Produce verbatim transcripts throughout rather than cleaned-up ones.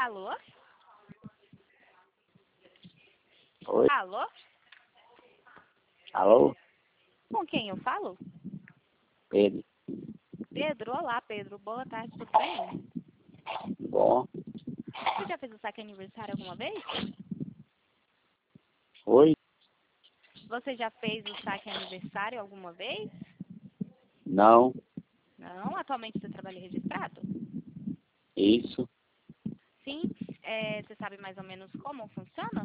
Alô? Oi? Alô? Alô? Com quem eu falo? Pedro. Pedro, olá Pedro, boa tarde, tudo bem? Bom. Você já fez o saque aniversário alguma vez? Oi? Você já fez o saque aniversário alguma vez? Não. Não? Atualmente você trabalha registrado? Isso. Sim. É, você sabe mais ou menos como funciona?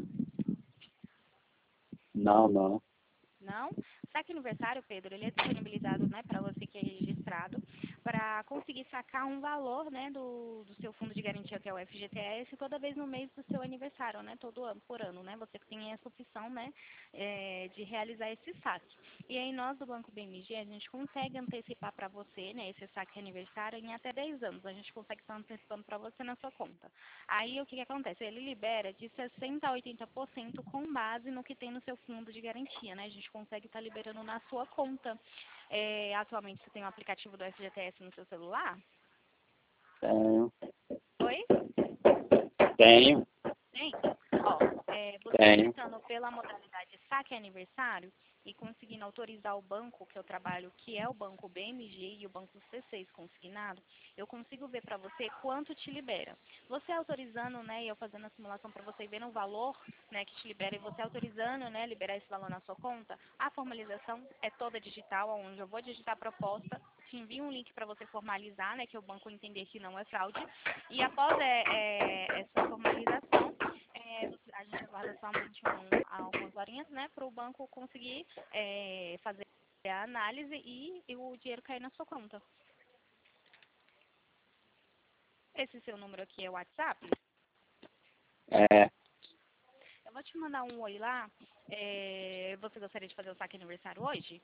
Não, não. Não? O saque aniversário, Pedro, ele é disponibilizado, né, para você que é registrado, para conseguir sacar um valor, né, do, do seu fundo de garantia, que é o F G T S, toda vez no mês do seu aniversário, né, todo ano, por ano, né, você tem essa opção, né, é, de realizar esse saque. E aí nós do Banco B M G, a gente consegue antecipar para você, né, esse saque aniversário em até dez anos, a gente consegue estar antecipando para você na sua conta. Aí o que, que acontece? Ele libera de sessenta a oitenta por cento com base no que tem no seu fundo de garantia, né, a gente consegue estar liberando na sua conta. É, atualmente você tem o aplicativo do F G T S no seu celular? Tenho. Oi? Tenho. Tem? Ó, é, você Tenho. optando pela modalidade saque aniversário e conseguindo autorizar o banco que eu trabalho, que é o banco B M G e o banco C seis consignado, eu consigo ver para você quanto te libera. Você autorizando, né, e eu fazendo a simulação para você e vendo o valor, né, que te libera, e você autorizando, né, liberar esse valor na sua conta, a formalização é toda digital, onde eu vou digitar a proposta, te envio um link para você formalizar, né, que o banco entender que não é fraude, e após é, é, essa formalização, é, a gente aguarda somente um, algumas horinhas, né, para o banco conseguir é, fazer a análise e, e o dinheiro cair na sua conta. Esse seu número aqui é o WhatsApp? É. Eu vou te mandar um oi lá. É, você gostaria de fazer o saque aniversário hoje?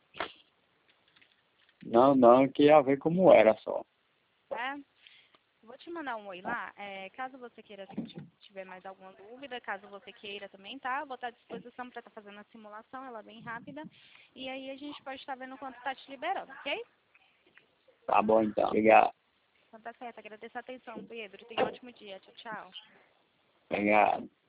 Não, não, que ia ver como era só. É? Vou te mandar um oi lá. É, caso você queira, se tiver mais alguma dúvida, caso você queira também, tá? Eu vou estar à disposição para estar fazendo a simulação, ela é bem rápida. E aí a gente pode estar vendo quanto está te liberando, ok? Tá bom então. Obrigado. Então tá certo. Agradeço a atenção, Pedro. Tenha um ótimo dia. Tchau, tchau. Obrigado.